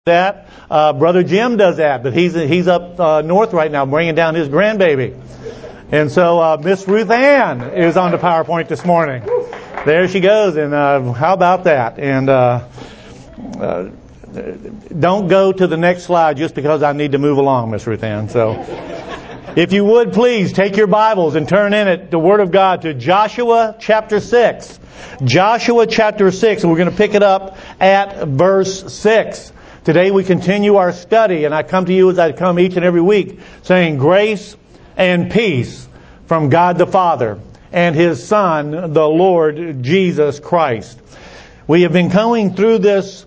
that. Brother Jim does that, but he's up north right now bringing down his grandbaby. And so Miss Ruth Ann is on the PowerPoint this morning. There she goes, and how about that? And don't go to the next slide just because I need to move along, Miss Ruth Ann. So if you would please take your Bibles and turn in it, the Word of God, to Joshua chapter 6. Joshua chapter 6, and we're going to pick it up at verse 6. Today we continue our study, and I come to you as I come each and every week, saying grace and peace from God the Father and His Son, the Lord Jesus Christ. We have been going through this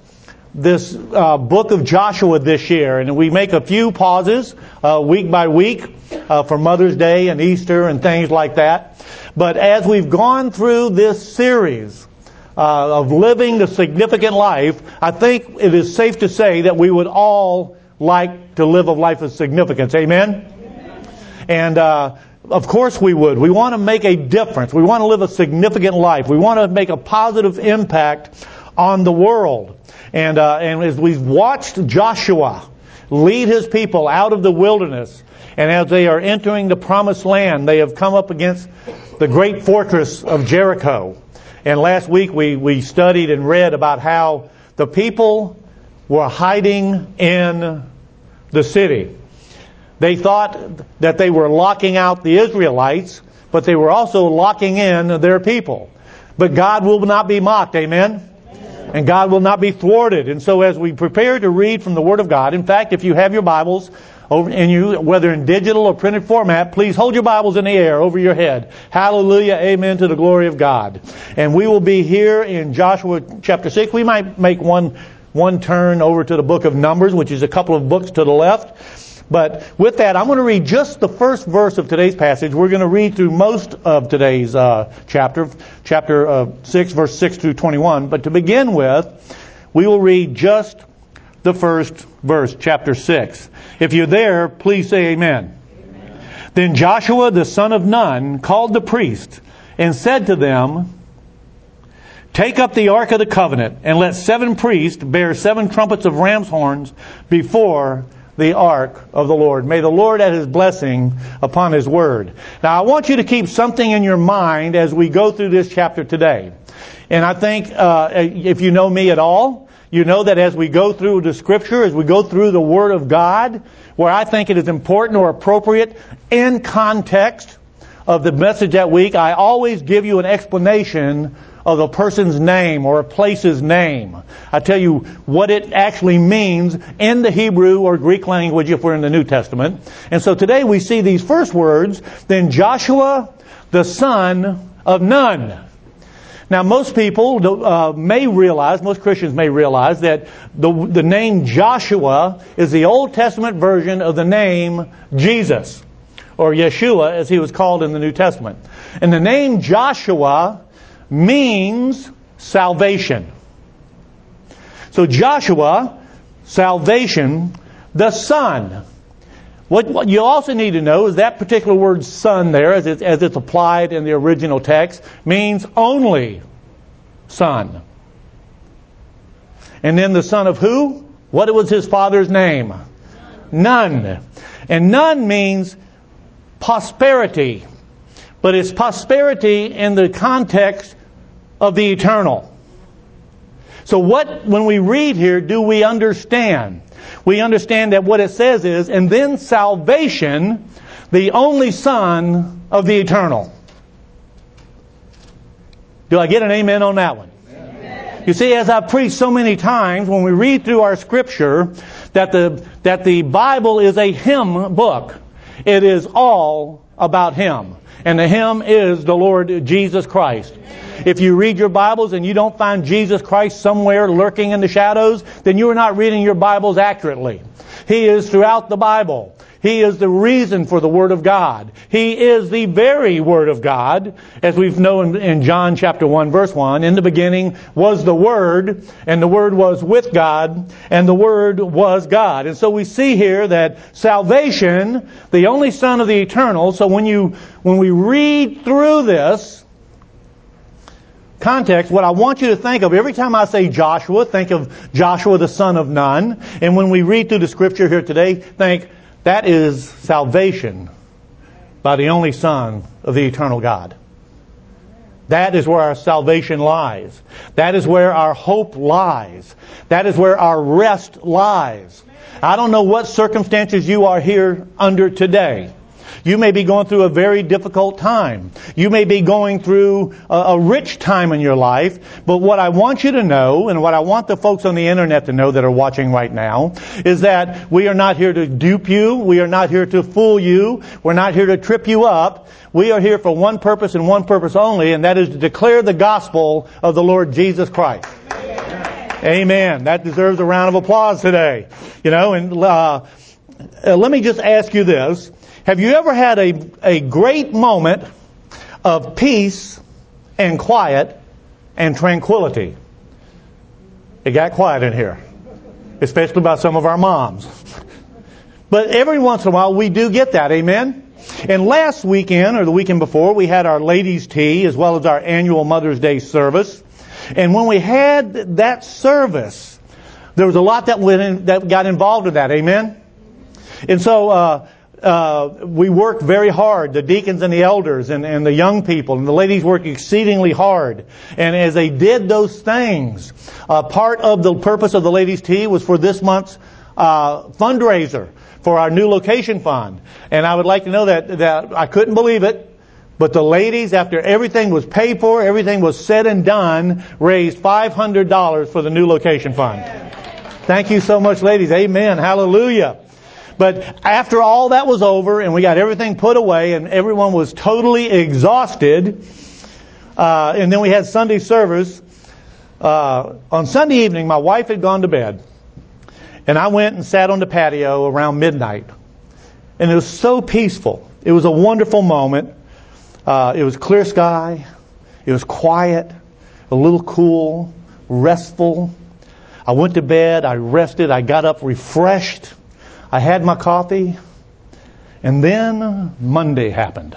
book of Joshua this year, and we make a few pauses week by week for Mother's Day and Easter and things like that. But as we've gone through this series of living the significant life, I think it is safe to say that we would all like to live a life of significance. Amen? And of course we would. We want to make a difference. We want to live a significant life. We want to make a positive impact on the world. And as we've watched Joshua lead his people out of the wilderness, and as they are entering the promised land, they have come up against the great fortress of Jericho. And last week we studied and read about how the people were hiding in the city. They thought that they were locking out the Israelites, but they were also locking in their people. But God will not be mocked, amen? And God will not be thwarted. And so as we prepare to read from the Word of God, in fact, if you have your Bibles over in you, whether in digital or printed format, please hold your Bibles in the air over your head. Hallelujah, amen, to the glory of God. And we will be here in Joshua chapter 6. We might make one turn over to the book of Numbers, which is a couple of books to the left. But with that, I'm going to read just the first verse of today's passage. We're going to read through most of today's chapter 6, verse 6 through 21. But to begin with, we will read just the first verse, chapter 6. If you're there, please say amen. Amen. Then Joshua the son of Nun called the priests and said to them, "Take up the ark of the covenant, and let 7 priests bear 7 trumpets of ram's horns before the ark of the Lord." May the Lord add His blessing upon His word. Now I want you to keep something in your mind as we go through this chapter today. And I think if you know me at all, you know that as we go through the Scripture, as we go through the Word of God, where I think it is important or appropriate in context of the message that week, I always give you an explanation of a person's name or a place's name. I tell you what it actually means in the Hebrew or Greek language if we're in the New Testament. And so today we see these first words, then Joshua the son of Nun. Now most people most Christians may realize that the name Joshua is the Old Testament version of the name Jesus, or Yeshua as he was called in the New Testament. And the name Joshua means salvation. So Joshua, salvation, the son. What you also need to know is that particular word son there, as it's applied in the original text, means only son. And then the son of who? What was his father's name? Nun. And Nun means prosperity. But it's prosperity in the context of the eternal. So when we read here, do we understand? We understand that what it says is, and then salvation, the only Son of the eternal. Do I get an amen on that one? Amen. You see, as I've preached so many times, when we read through our Scripture, that the Bible is a hymn book. It is all about Him. And the hymn is the Lord Jesus Christ. If you read your Bibles and you don't find Jesus Christ somewhere lurking in the shadows, then you are not reading your Bibles accurately. He is throughout the Bible. He is the reason for the Word of God. He is the very Word of God, as we've known in John chapter 1, verse 1. In the beginning was the Word, and the Word was with God, and the Word was God. And so we see here that salvation, the only Son of the eternal. So when we read through this, context, what I want you to think of, every time I say Joshua, think of Joshua the son of Nun. And when we read through the scripture here today, think that is salvation by the only Son of the eternal God. That is where our salvation lies. That is where our hope lies. That is where our rest lies. I don't know what circumstances you are here under today. You may be going through a very difficult time. You may be going through a rich time in your life. But what I want you to know, and what I want the folks on the internet to know that are watching right now, is that we are not here to dupe you. We are not here to fool you. We're not here to trip you up. We are here for one purpose and one purpose only, and that is to declare the gospel of the Lord Jesus Christ. Amen. That deserves a round of applause today. You know, and let me just ask you this. Have you ever had a great moment of peace and quiet and tranquility? It got quiet in here, especially by some of our moms. But every once in a while we do get that, amen? And last weekend, or the weekend before, we had our ladies' tea as well as our annual Mother's Day service. And when we had that service, there was a lot that got involved in that, amen? And so we worked very hard, the deacons and the elders and the young people, and the ladies worked exceedingly hard. And as they did those things, part of the purpose of the ladies' tea was for this month's fundraiser for our new location fund. And I would like to know that I couldn't believe it, but the ladies, after everything was paid for, everything was said and done, raised $500 for the new location fund. Thank you so much, ladies. Amen. Hallelujah. But after all that was over and we got everything put away and everyone was totally exhausted, and then we had Sunday service, on Sunday evening my wife had gone to bed. And I went and sat on the patio around midnight. And it was so peaceful. It was a wonderful moment. It was clear sky. It was quiet, a little cool, restful. I went to bed. I rested. I got up refreshed. I had my coffee. And then Monday happened.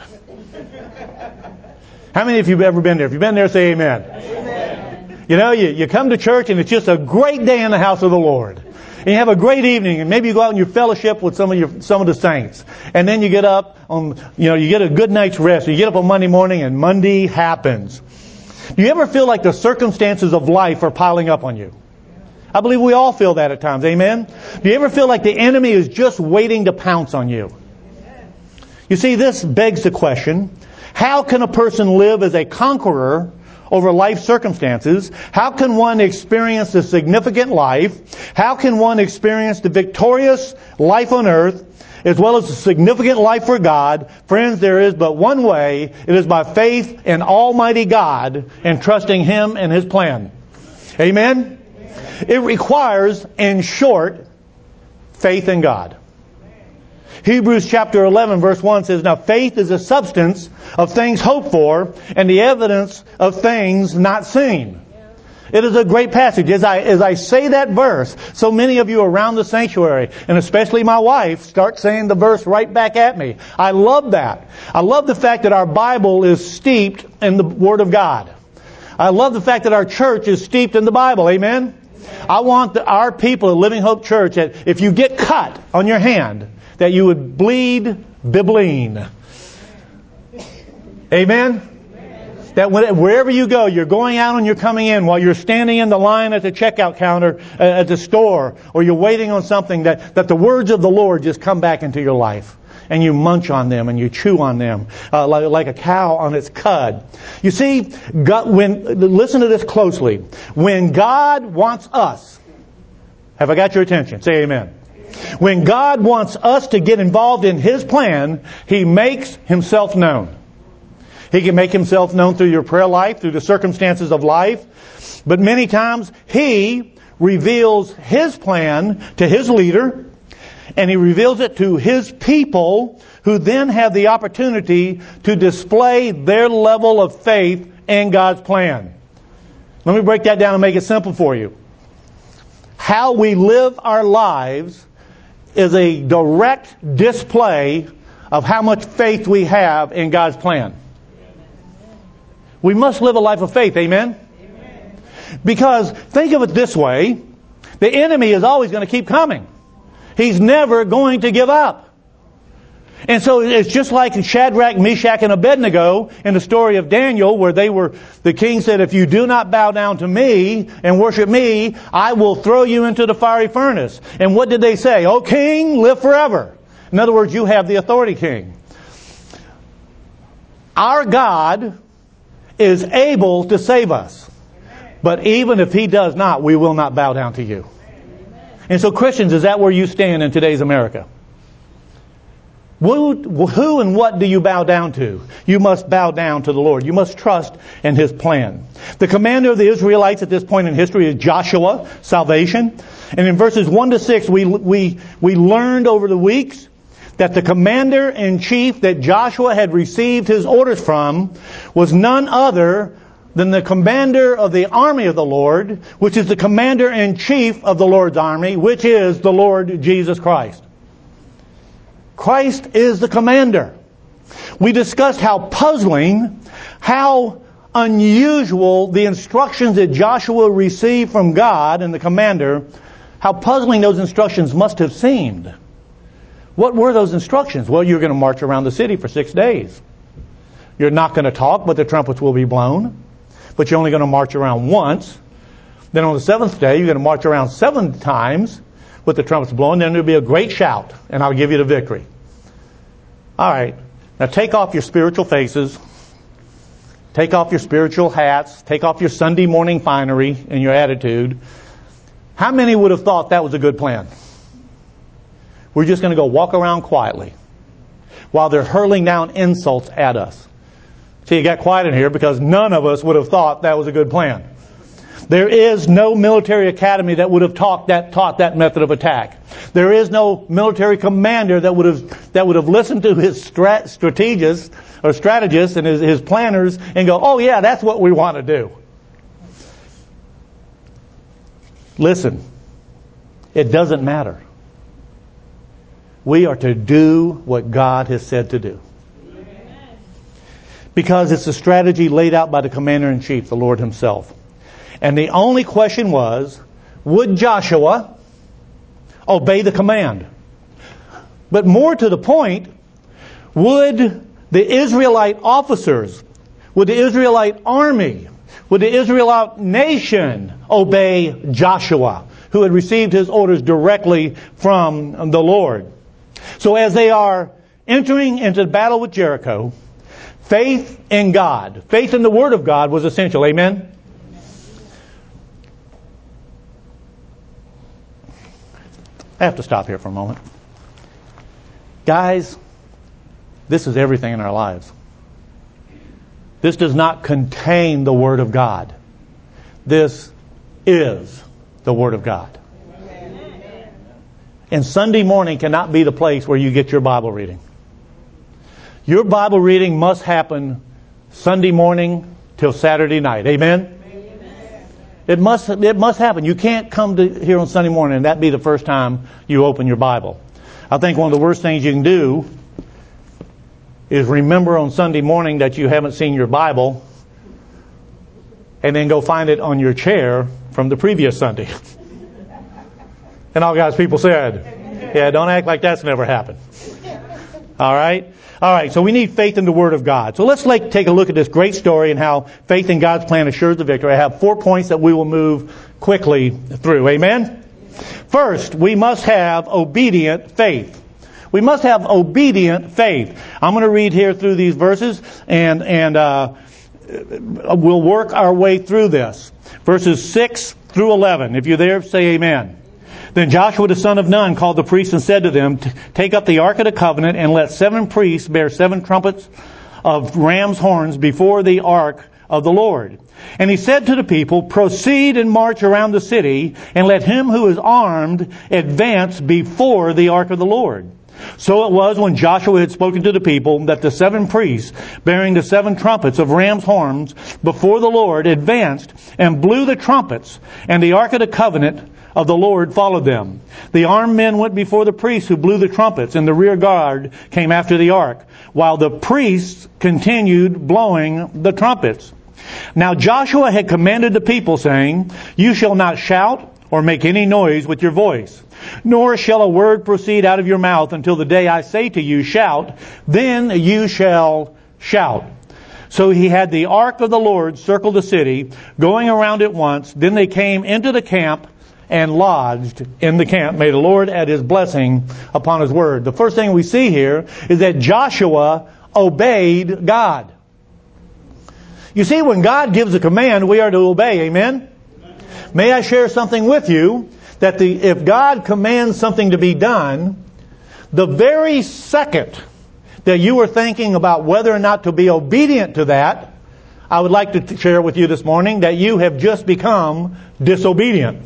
How many of you have ever been there? If you've been there, say amen. Amen. You know, you come to church and it's just a great day in the house of the Lord. And you have a great evening, and maybe you go out and you fellowship with some of the saints. And then you get up you get a good night's rest. You get up on Monday morning and Monday happens. Do you ever feel like the circumstances of life are piling up on you? I believe we all feel that at times. Amen? Do you ever feel like the enemy is just waiting to pounce on you? You see, this begs the question, how can a person live as a conqueror over life circumstances? How can one experience a significant life? How can one experience the victorious life on earth as well as a significant life for God? Friends, there is but one way. It is by faith in Almighty God and trusting Him and His plan. Amen? It requires, in short, faith in God. Hebrews chapter 11 verse 1 says, "Now faith is the substance of things hoped for and the evidence of things not seen." It is a great passage. As I say that verse, so many of you around the sanctuary, and especially my wife, start saying the verse right back at me. I love that. I love the fact that our Bible is steeped in the Word of God. I love the fact that our church is steeped in the Bible. Amen? I want our people at Living Hope Church that if you get cut on your hand, that you would bleed bibline. Amen? That wherever you go, you're going out and you're coming in, while you're standing in the line at the checkout counter at the store, or you're waiting on something, that the words of the Lord just come back into your life. And you munch on them and you chew on them like a cow on its cud. You see, listen to this closely. When God wants us, have I got your attention? Say amen. When God wants us to get involved in His plan, He makes Himself known. He can make Himself known through your prayer life, through the circumstances of life. But many times, He reveals His plan to His leader, and He reveals it to His people, who then have the opportunity to display their level of faith in God's plan. Let me break that down and make it simple for you. How we live our lives is a direct display of how much faith we have in God's plan. We must live a life of faith. Amen? Amen. Because think of it this way. The enemy is always going to keep coming. He's never going to give up. And so it's just like Shadrach, Meshach, and Abednego in the story of Daniel, where the king said, if you do not bow down to me and worship me, I will throw you into the fiery furnace. And what did they say? O king, live forever. In other words, you have the authority, king. Our God is able to save us. But even if He does not, we will not bow down to you. And so Christians, is that where you stand in today's America? Who and what do you bow down to? You must bow down to the Lord. You must trust in His plan. The commander of the Israelites at this point in history is Joshua, salvation. And in verses 1 to 6, we learned over the weeks that the commander-in-chief that Joshua had received his orders from was none other than the commander of the army of the Lord, which is the commander-in-chief of the Lord's army, which is the Lord Jesus Christ. Christ is the commander. We discussed how puzzling, how unusual the instructions that Joshua received from God and the commander, how puzzling those instructions must have seemed. What were those instructions? Well, you're going to march around the city for 6 days. You're not going to talk, but the trumpets will be blown. But you're only going to march around once. Then on the 7th day, you're going to march around 7 times with the trumpets blowing. Then there'll be a great shout, and I'll give you the victory. All right. Now take off your spiritual faces. Take off your spiritual hats. Take off your Sunday morning finery and your attitude. How many would have thought that was a good plan? We're just going to go walk around quietly while they're hurling down insults at us. See, it got quiet in here because none of us would have thought that was a good plan. There is no military academy that would have taught that method of attack. There is no military commander that would have listened to his strategists and his planners and go, oh yeah, that's what we want to do. Listen, it doesn't matter. We are to do what God has said to do. Because it's a strategy laid out by the commander-in-chief, the Lord Himself. And the only question was, would Joshua obey the command? But more to the point, would the Israelite officers, would the Israelite army, would the Israelite nation obey Joshua, who had received his orders directly from the Lord? So as they are entering into the battle with Jericho, faith in God, faith in the Word of God was essential. Amen? I have to stop here for a moment. Guys, this is everything in our lives. This does not contain the Word of God. This is the Word of God. And Sunday morning cannot be the place where you get your Bible reading. Your Bible reading must happen Sunday morning till Saturday night. Amen? It must happen. You can't come to here on Sunday morning and that be the first time you open your Bible. I think one of the worst things you can do is remember on Sunday morning that you haven't seen your Bible and then go find it on your chair from the previous Sunday. And all God's people said, yeah, don't act like that's never happened. All right? All right, so we need faith in the Word of God. So let's take a look at this great story and how faith in God's plan assures the victory. I have 4 points that we will move quickly through. Amen? First, we must have obedient faith. We must have obedient faith. I'm going to read here through these verses and we'll work our way through this. Verses 6 through 11. If you're there, say amen. Then Joshua the son of Nun called the priests and said to them, take up the ark of the covenant and let 7 priests bear 7 trumpets of ram's horns before the ark of the Lord. And he said to the people, proceed and march around the city and let him who is armed advance before the ark of the Lord. So it was when Joshua had spoken to the people that the 7 priests bearing the 7 trumpets of ram's horns before the Lord advanced and blew the trumpets, and the ark of the covenant of the Lord followed them. The armed men went before the priests who blew the trumpets, and the rear guard came after the ark, while the priests continued blowing the trumpets. Now Joshua had commanded the people, saying, "You shall not shout or make any noise with your voice, nor shall a word proceed out of your mouth until the day I say to you, shout, then you shall shout." So he had the ark of the Lord circle the city, going around it once. Then they came into the camp and lodged in the camp. May the Lord add His blessing upon His word. The first thing we see here is that Joshua obeyed God. You see, when God gives a command, we are to obey. Amen? May I share something with you that if God commands something to be done, the very second that you are thinking about whether or not to be obedient to that, I would like to share with you this morning that you have just become disobedient.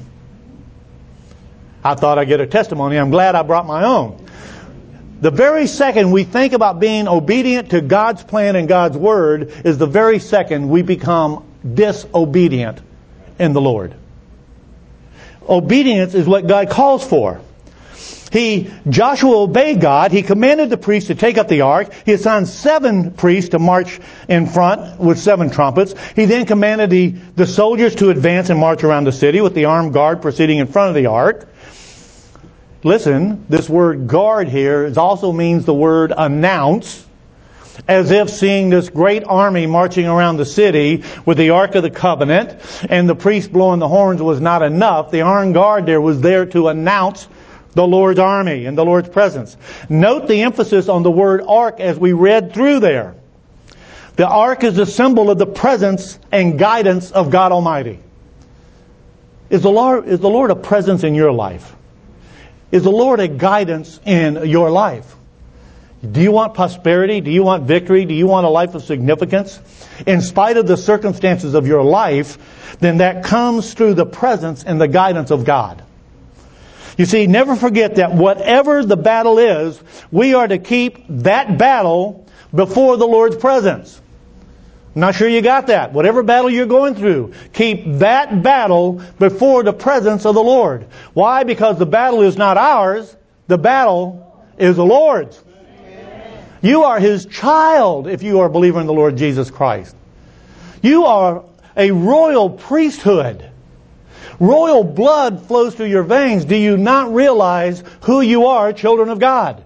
I thought I'd get a testimony. I'm glad I brought my own. The very second we think about being obedient to God's plan and God's Word is the very second we become disobedient in the Lord. Obedience is what God calls for. Joshua obeyed God. He commanded the priests to take up the ark. He assigned 7 priests to march in front with 7 trumpets. He then commanded the soldiers to advance and march around the city with the armed guard proceeding in front of the ark. Listen, this word guard here also means the word announce, as if seeing this great army marching around the city with the Ark of the Covenant and the priests blowing the horns was not enough. The armed guard there was there to announce the Lord's army and the Lord's presence. Note the emphasis on the word ark as we read through there. The ark is a symbol of the presence and guidance of God Almighty. Is the Lord a presence in your life? Is the Lord a guidance in your life? Do you want prosperity? Do you want victory? Do you want a life of significance? In spite of the circumstances of your life, then that comes through the presence and the guidance of God. You see, never forget that whatever the battle is, we are to keep that battle before the Lord's presence. I'm not sure you got that. Whatever battle you're going through, keep that battle before the presence of the Lord. Why? Because the battle is not ours. The battle is the Lord's. You are His child if you are a believer in the Lord Jesus Christ. You are a royal priesthood. Royal blood flows through your veins. Do you not realize who you are, children of God?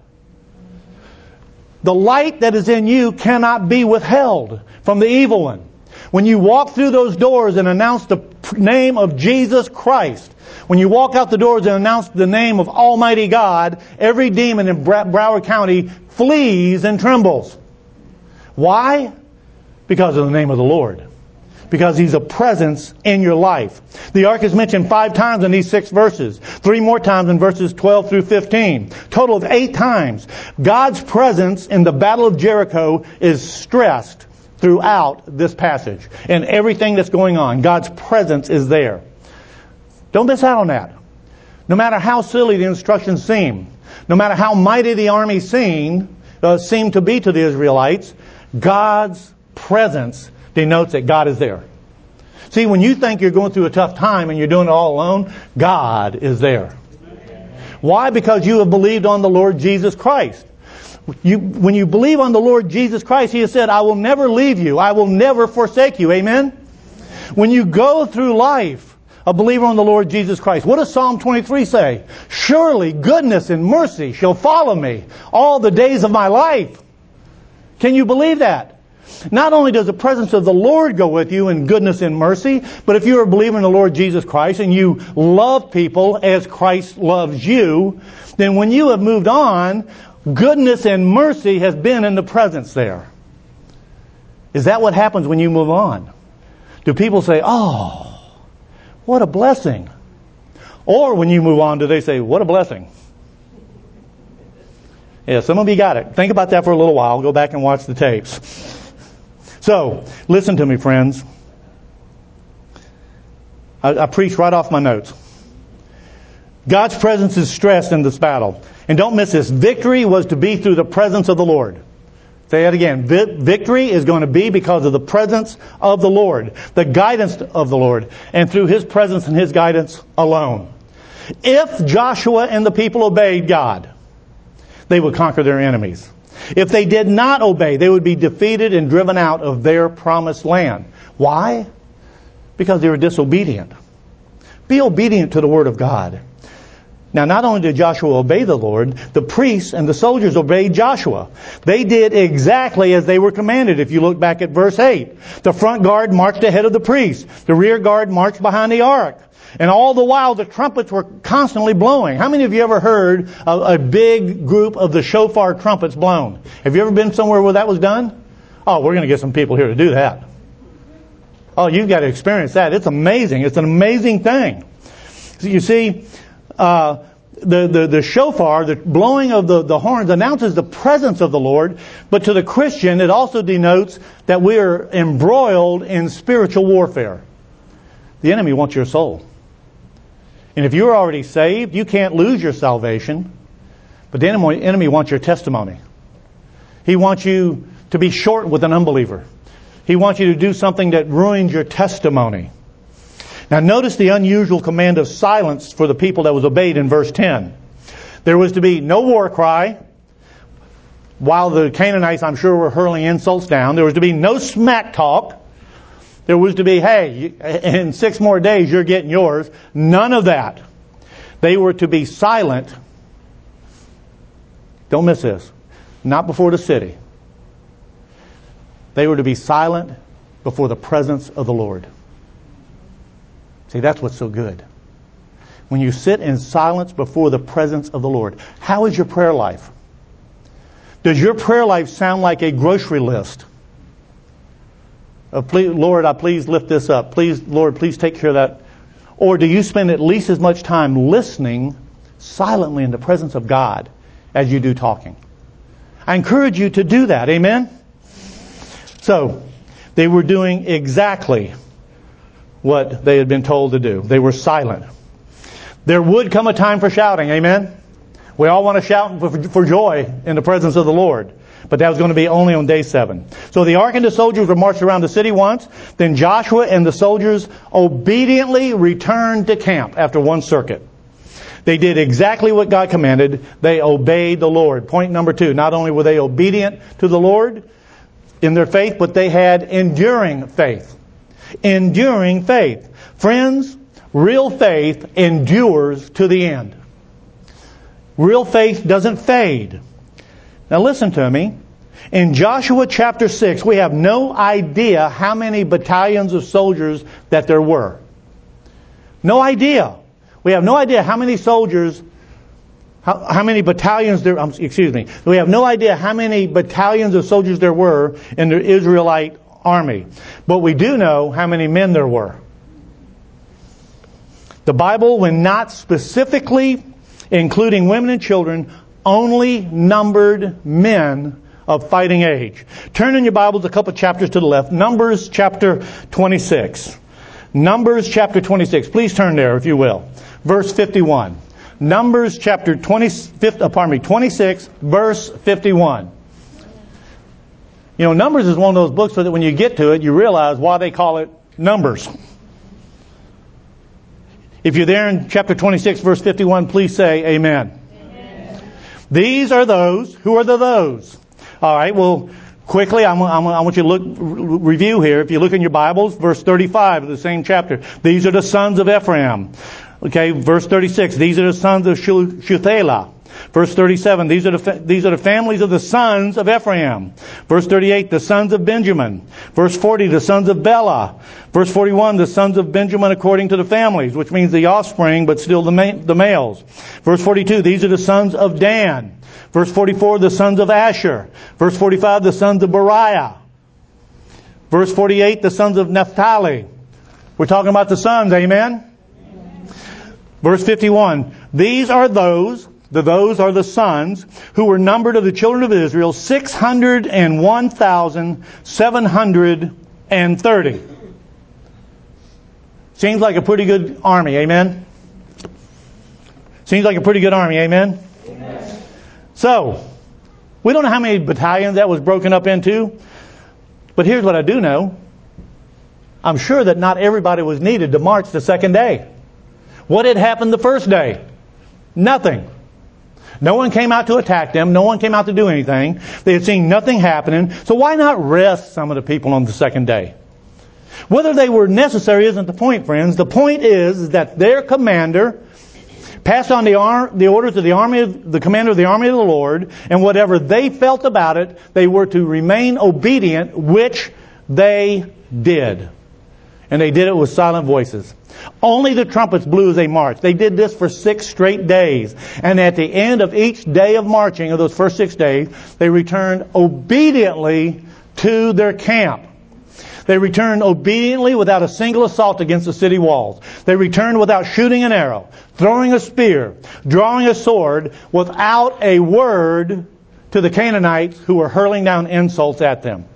The light that is in you cannot be withheld from the evil one. When you walk through those doors and announce the name of Jesus Christ, when you walk out the doors and announce the name of Almighty God, every demon in Broward County flees and trembles. Why? Because of the name of the Lord. Because He's a presence in your life. The ark is mentioned 5 times in these 6 verses. 3 more times in verses 12 through 15. Total of 8 times. God's presence in the Battle of Jericho is stressed throughout this passage. And everything that's going on, God's presence is there. Don't miss out on that. No matter how silly the instructions seem, no matter how mighty the army seemed to be to the Israelites, God's presence denotes that God is there. See, when you think you're going through a tough time and you're doing it all alone, God is there. Why? Because you have believed on the Lord Jesus Christ. When you believe on the Lord Jesus Christ, He has said, "I will never leave you. I will never forsake you." Amen? When you go through life, a believer on the Lord Jesus Christ, what does Psalm 23 say? "Surely goodness and mercy shall follow me all the days of my life." Can you believe that? Not only does the presence of the Lord go with you in goodness and mercy, but if you're a believer in the Lord Jesus Christ and you love people as Christ loves you, then when you have moved on, goodness and mercy has been in the presence there. Is that what happens when you move on? Do people say, "Oh, what a blessing"? Or when you move on, do they say, "What a blessing"? Yeah, some of you got it. Think about that for a little while. Go back and watch the tapes. So, listen to me, friends. I preach right off my notes. God's presence is stressed in this battle. And don't miss this. Victory was to be through the presence of the Lord. Say that again. Victory is going to be because of the presence of the Lord. The guidance of the Lord. And through His presence and His guidance alone. If Joshua and the people obeyed God, they would conquer their enemies. If they did not obey, they would be defeated and driven out of their promised land. Why? Because they were disobedient. Be obedient to the Word of God. Now, not only did Joshua obey the Lord, the priests and the soldiers obeyed Joshua. They did exactly as they were commanded. If you look back at verse 8, the front guard marched ahead of the priests. The rear guard marched behind the ark. And all the while, the trumpets were constantly blowing. How many of you ever heard a big group of the shofar trumpets blown? Have you ever been somewhere where that was done? Oh, we're going to get some people here to do that. Oh, you've got to experience that. It's amazing. It's an amazing thing. You see, the shofar, the blowing of the horns, announces the presence of the Lord. But to the Christian, it also denotes that we are embroiled in spiritual warfare. The enemy wants your soul. And if you're already saved, you can't lose your salvation. But the enemy wants your testimony. He wants you to be short with an unbeliever. He wants you to do something that ruins your testimony. Now notice the unusual command of silence for the people that was obeyed in verse 10. There was to be no war cry, while the Canaanites, I'm sure, were hurling insults down. There was to be no smack talk. There was to be, hey, in 6 more days you're getting yours. None of that. They were to be silent. Don't miss this. Not before the city. They were to be silent before the presence of the Lord. See, that's what's so good. When you sit in silence before the presence of the Lord. How is your prayer life? Does your prayer life sound like a grocery list? Please, Lord, please lift this up. Please, Lord, please take care of that. Or do you spend at least as much time listening silently in the presence of God as you do talking? I encourage you to do that. Amen? So, they were doing exactly what they had been told to do. They were silent. There would come a time for shouting. Amen? We all want to shout for joy in the presence of the Lord. But that was going to be only on day 7. So the ark and the soldiers were marched around the city once. Then Joshua and the soldiers obediently returned to camp after one circuit. They did exactly what God commanded. They obeyed the Lord. Point number 2. Not only were they obedient to the Lord in their faith, but they had enduring faith. Enduring faith. Friends, real faith endures to the end. Real faith doesn't fade. Now listen to me. In Joshua chapter 6, we have no idea how many battalions of soldiers that there were. No idea. We have no idea how many soldiers, how many battalions there, we have no idea how many battalions of soldiers there were in the Israelite army. But we do know how many men there were. The Bible, when not specifically including women and children, only numbered men of fighting age. Turn in your Bibles a couple chapters to the left. Numbers chapter 26. Numbers chapter 26. Please turn there if you will. Verse 51. Numbers chapter 26, verse 51. You know, Numbers is one of those books so that when you get to it, you realize why they call it Numbers. If you're there in chapter 26, verse 51, please say amen. These are those. Who are the those? All right, well, quickly, I want you to review here. If you look in your Bibles, verse 35 of the same chapter. These are the sons of Ephraim. Okay, verse 36. These are the sons of Shuthelah. Verse 37. These are the families of the sons of Ephraim. Verse 38. The sons of Benjamin. Verse 40. The sons of Bela. Verse 41. The sons of Benjamin according to the families, which means the offspring, but still the males. Verse 42. These are the sons of Dan. Verse 44. The sons of Asher. Verse 45. The sons of Beriah. Verse 48. The sons of Naphtali. We're talking about the sons. Amen? Verse 51. These are those are the sons who were numbered of the children of Israel, 601,730. Seems like a pretty good army, amen? Seems like a pretty good army, amen? Amen. So, we don't know how many battalions that was broken up into, but here's what I do know. I'm sure that not everybody was needed to march the second day. What had happened the first day? Nothing. No one came out to attack them. No one came out to do anything. They had seen nothing happening. So why not rest some of the people on the second day? Whether they were necessary isn't the point, friends. The point is that their commander passed on the order to the commander of the army of the Lord, and whatever they felt about it, they were to remain obedient, which they did. And they did it with silent voices. Only the trumpets blew as they marched. They did this for 6 straight days. And at the end of each day of marching, of those first 6 days, they returned obediently to their camp. They returned obediently without a single assault against the city walls. They returned without shooting an arrow, throwing a spear, drawing a sword, without a word to the Canaanites who were hurling down insults at them.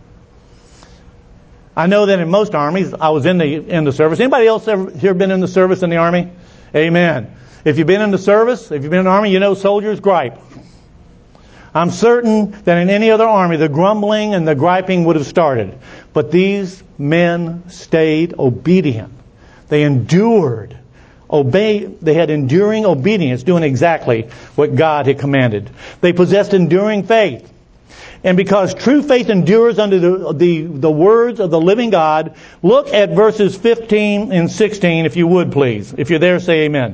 I know that in most armies, I was in the service. Anybody else ever here been in the service in the Army? Amen. If you've been in the service, if you've been in the Army, you know soldiers gripe. I'm certain that in any other army, the grumbling and the griping would have started. But these men stayed obedient. They endured. They had enduring obedience, doing exactly what God had commanded. They possessed enduring faith. And because true faith endures under the words of the living God, look at verses 15 and 16, if you would, please. If you're there, say amen.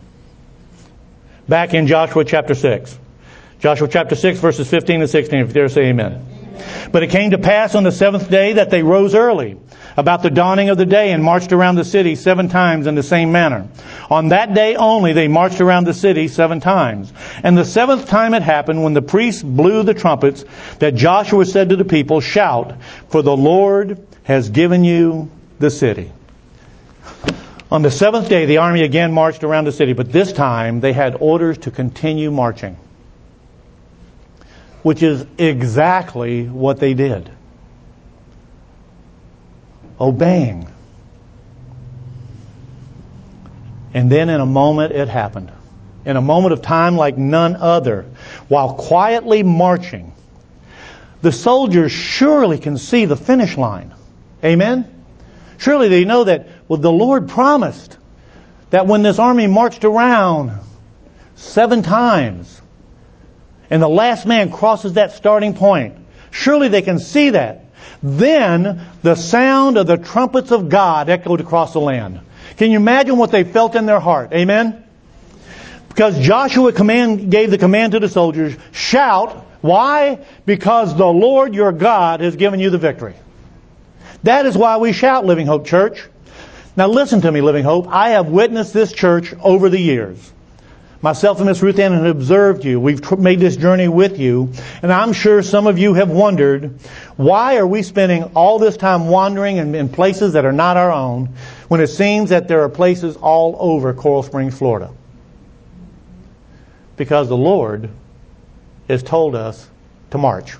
Back in Joshua chapter 6. Joshua chapter 6, verses 15 and 16, if you're there, say amen. But it came to pass on the 7th day that they rose early, about the dawning of the day, and marched around the city 7 times in the same manner. On that day only they marched around the city 7 times. And the 7th time it happened, when the priests blew the trumpets, that Joshua said to the people, "Shout, for the Lord has given you the city." On the 7th day the army again marched around the city, but this time they had orders to continue marching, which is exactly what they did. Obeying. And then in a moment it happened. In a moment of time like none other, while quietly marching, the soldiers surely can see the finish line. Amen? Surely they know that, well, the Lord promised that when this army marched around 7 times, and the last man crosses that starting point, surely they can see that. Then the sound of the trumpets of God echoed across the land. Can you imagine what they felt in their heart? Amen? Because Joshua gave the command to the soldiers, shout. Why? Because the Lord your God has given you the victory. That is why we shout, Living Hope Church. Now listen to me, Living Hope. I have witnessed this church over the years. Myself and Miss Ruth Ann have observed you. We've made this journey with you. And I'm sure some of you have wondered, why are we spending all this time wandering in places that are not our own, when it seems that there are places all over Coral Springs, Florida? Because the Lord has told us to march.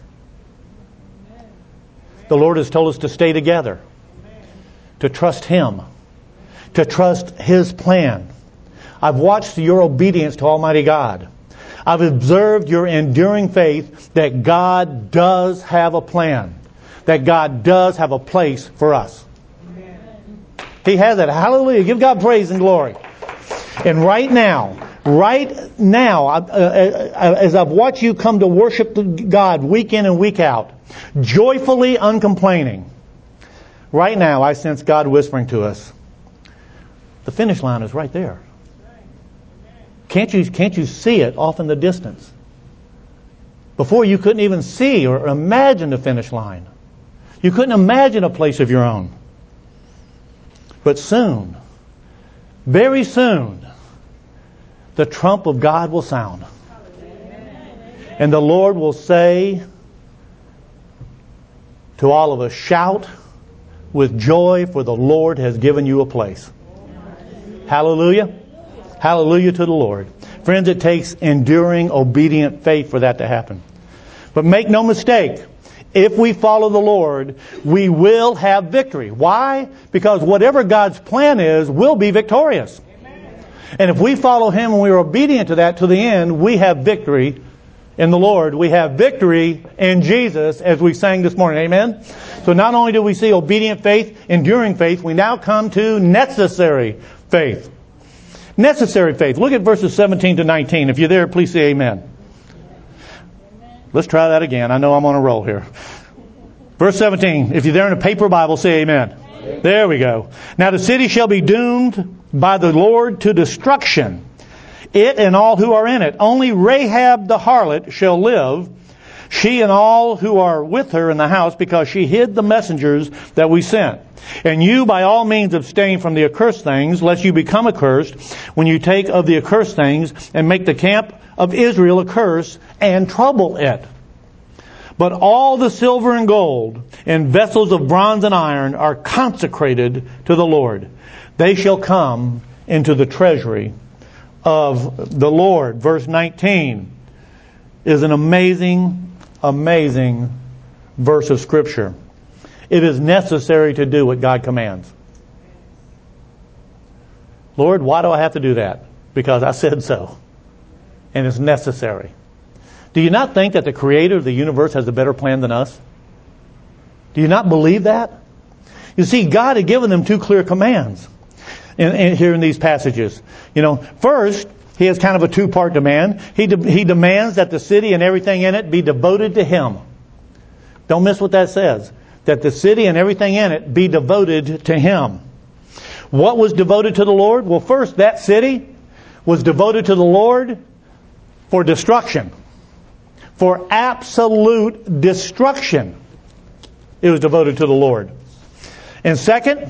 The Lord has told us to stay together, to trust Him, to trust His plan. I've watched your obedience to Almighty God. I've observed your enduring faith that God does have a plan, that God does have a place for us. He has it. Hallelujah. Give God praise and glory. And right now, as I've watched you come to worship God week in and week out, joyfully uncomplaining, right now I sense God whispering to us, the finish line is right there. Can't you see it off in the distance? Before you couldn't even see or imagine the finish line. You couldn't imagine a place of your own. But soon, very soon, the trump of God will sound. And the Lord will say to all of us, shout with joy, for the Lord has given you a place. Hallelujah. Hallelujah to the Lord. Friends, it takes enduring, obedient faith for that to happen. But make no mistake, if we follow the Lord, we will have victory. Why? Because whatever God's plan is, we'll be victorious. Amen. And if we follow Him and we are obedient to that to the end, we have victory in the Lord. We have victory in Jesus, as we sang this morning. Amen? So not only do we see obedient faith, enduring faith, we now come to necessary faith. Necessary faith. Look at verses 17 to 19. If you're there, please say amen. Let's try that again. I know I'm on a roll here. Verse 17. If you're there in a paper Bible, say amen. Amen. There we go. Now the city shall be doomed by the Lord to destruction, it and all who are in it. Only Rahab the harlot shall live, she and all who are with her in the house, because she hid the messengers that we sent. And you by all means abstain from the accursed things, lest you become accursed when you take of the accursed things, and make the camp of Israel a curse, and trouble it. But all the silver and gold and vessels of bronze and iron are consecrated to the Lord. They shall come into the treasury of the Lord. Verse 19 is an amazing verse of Scripture. It is necessary to do what God commands. Lord, why do I have to do that? Because I said so. And it's necessary. Do you not think that the Creator of the universe has a better plan than us? Do you not believe that? You see, God had given them two clear commands here in these passages. First, He has kind of a two-part demand. He demands that the city and everything in it be devoted to Him. Don't miss what that says. That the city and everything in it be devoted to Him. What was devoted to the Lord? Well, first, that city was devoted to the Lord for destruction. For absolute destruction. It was devoted to the Lord. And second,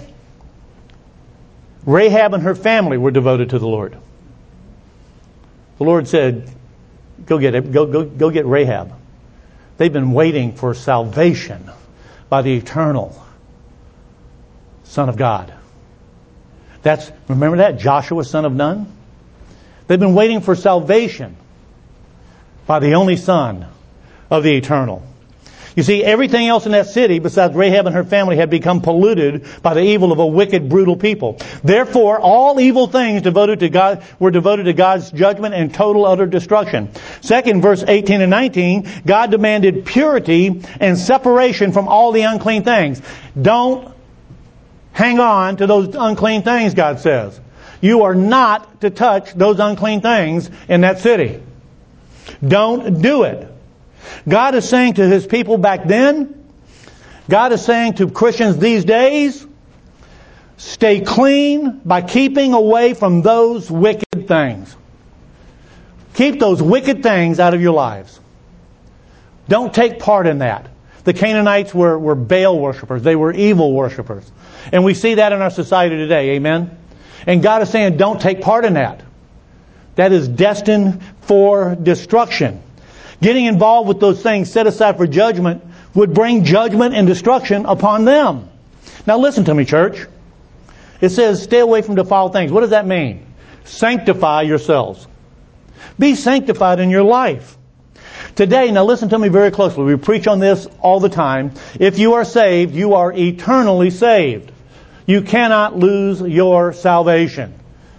Rahab and her family were devoted to the Lord. The Lord said, go get Rahab. They've been waiting for salvation by the eternal Son of God. Remember that? Joshua, son of Nun? They've been waiting for salvation by the only Son of the eternal. You see, everything else in that city, besides Rahab and her family, had become polluted by the evil of a wicked, brutal people. Therefore, all evil things were devoted to God's judgment and total, utter destruction. Second, verse 18 and 19, God demanded purity and separation from all the unclean things. Don't hang on to those unclean things, God says. You are not to touch those unclean things in that city. Don't do it. God is saying to His people back then, God is saying to Christians these days, stay clean by keeping away from those wicked things. Keep those wicked things out of your lives. Don't take part in that. The Canaanites were Baal worshipers. They were evil worshipers. And we see that in our society today. Amen? And God is saying, don't take part in that. That is destined for destruction. Getting involved with those things set aside for judgment would bring judgment and destruction upon them. Now listen to me, church. It says, stay away from defiled things. What does that mean? Sanctify yourselves. Be sanctified in your life. Today, now listen to me very closely. We preach on this all the time. If you are saved, you are eternally saved. You cannot lose your salvation.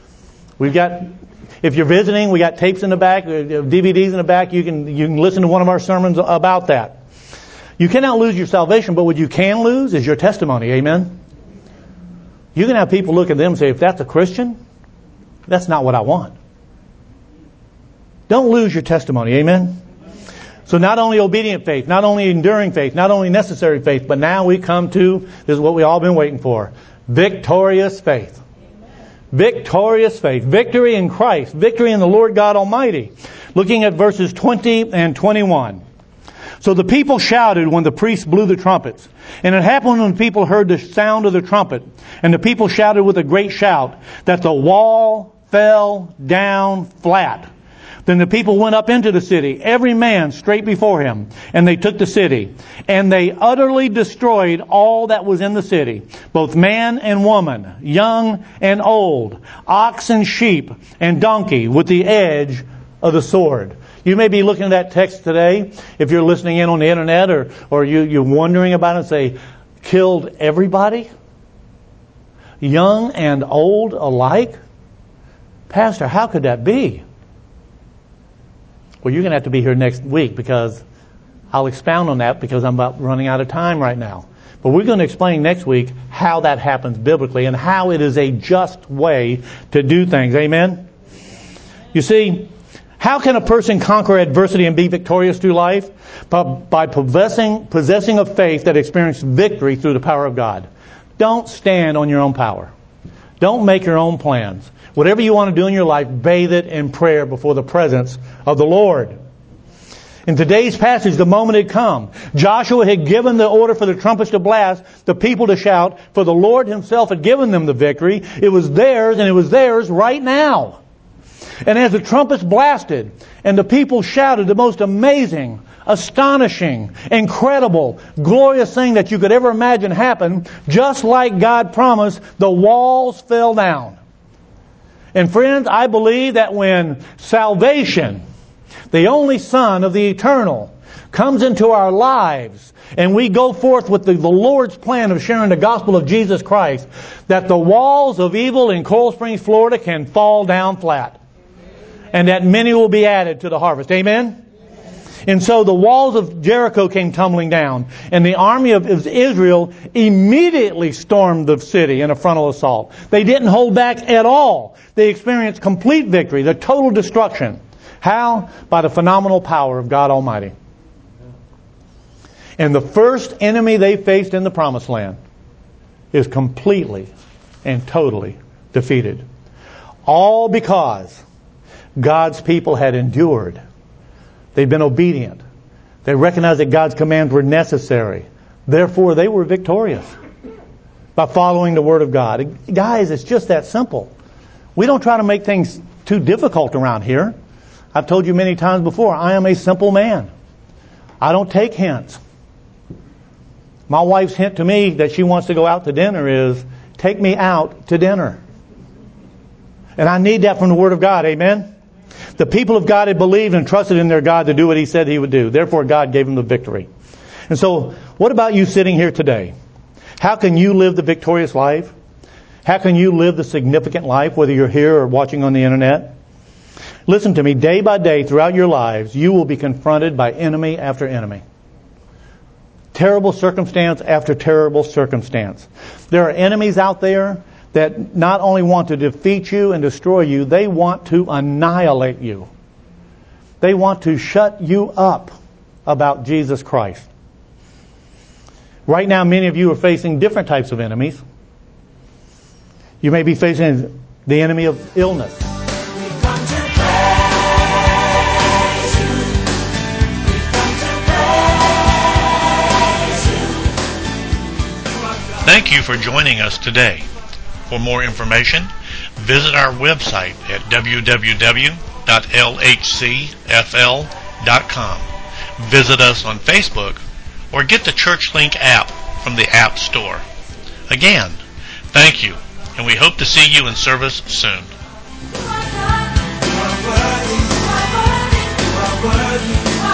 If you're visiting, we got tapes in the back, DVDs in the back. You can listen to one of our sermons about that. You cannot lose your salvation, but what you can lose is your testimony. Amen? You can have people look at them and say, if that's a Christian, that's not what I want. Don't lose your testimony. Amen? So not only obedient faith, not only enduring faith, not only necessary faith, but now we come to, this is what we've all been waiting for, victorious faith. Victorious faith. Victory in Christ. Victory in the Lord God Almighty. Looking at verses 20 and 21. So the people shouted when the priests blew the trumpets. And it happened when the people heard the sound of the trumpet. And the people shouted with a great shout that the wall fell down flat. Then the people went up into the city, every man straight before him, and they took the city. And they utterly destroyed all that was in the city, both man and woman, young and old, ox and sheep and donkey, with the edge of the sword. You may be looking at that text today, if you're listening in on the internet, or you're wondering about it, and say, killed everybody? Young and old alike? Pastor, how could that be? Well, you're going to have to be here next week, because I'll expound on that, because I'm about running out of time right now. But we're going to explain next week how that happens biblically and how it is a just way to do things. Amen? You see, How can a person conquer adversity and be victorious through life? By possessing a faith that experiences victory through the power of God. Don't stand on your own power. Don't make your own plans. Whatever you want to do in your life, bathe it in prayer before the presence of the Lord. In today's passage, the moment had come. Joshua had given the order for the trumpets to blast, the people to shout, for the Lord Himself had given them the victory. It was theirs, and it was theirs right now. And as the trumpets blasted and the people shouted, the most amazing, astonishing, incredible, glorious thing that you could ever imagine happened, just like God promised, the walls fell down. And friends, I believe that when salvation, the only Son of the Eternal, comes into our lives and we go forth with the Lord's plan of sharing the gospel of Jesus Christ, that the walls of evil in Coral Springs, Florida can fall down flat. And that many will be added to the harvest. Amen? And so the walls of Jericho came tumbling down. And the army of Israel immediately stormed the city in a frontal assault. They didn't hold back at all. They experienced complete victory, the total destruction. How? By the phenomenal power of God Almighty. And the first enemy they faced in the Promised Land is completely and totally defeated. All because God's people had endured. They'd been obedient. They recognized that God's commands were necessary. Therefore, they were victorious by following the Word of God. Guys, it's just that simple. We don't try to make things too difficult around here. I've told you many times before, I am a simple man. I don't take hints. My wife's hint to me that she wants to go out to dinner is, take me out to dinner. And I need that from the Word of God. Amen? The people of God had believed and trusted in their God to do what He said He would do. Therefore, God gave them the victory. And so, what about you sitting here today? How can you live the victorious life? How can you live the significant life, whether you're here or watching on the internet? Listen to me. Day by day, throughout your lives, you will be confronted by enemy after enemy. Terrible circumstance after terrible circumstance. There are enemies out there that not only want to defeat you and destroy you, they want to annihilate you. They want to shut you up about Jesus Christ. Right now, many of you are facing different types of enemies. You may be facing the enemy of illness. Thank you for joining us today. For more information, visit our website at www.lhcfl.com. Visit us on Facebook or get the ChurchLink app from the App Store. Again, thank you, and we hope to see you in service soon. You are worthy, you are worthy, you are worthy.